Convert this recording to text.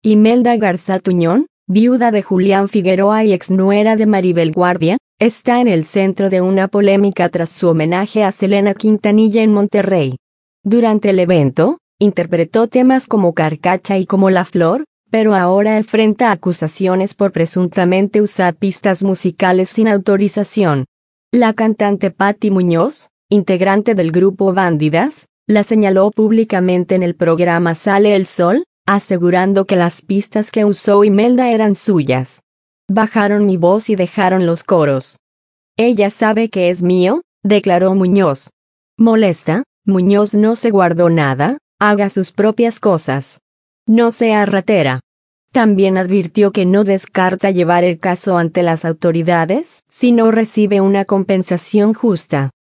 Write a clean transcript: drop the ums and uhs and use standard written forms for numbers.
Imelda Garza Tuñón, viuda de Julián Figueroa y exnuera de Maribel Guardia, está en el centro de una polémica tras su homenaje a Selena Quintanilla en Monterrey. Durante el evento, interpretó temas como Carcacha y Como la Flor, pero ahora enfrenta acusaciones por presuntamente usar pistas musicales sin autorización. La cantante Patti Muñoz, integrante del grupo Bándidas, la señaló públicamente en el programa Sale el Sol, asegurando que las pistas que usó Imelda eran suyas. Bajaron mi voz y dejaron los coros. Ella sabe que es mío, declaró Muñoz. Molesta, Muñoz no se guardó nada, haga sus propias cosas. No sea ratera. También advirtió que no descarta llevar el caso ante las autoridades si no recibe una compensación justa.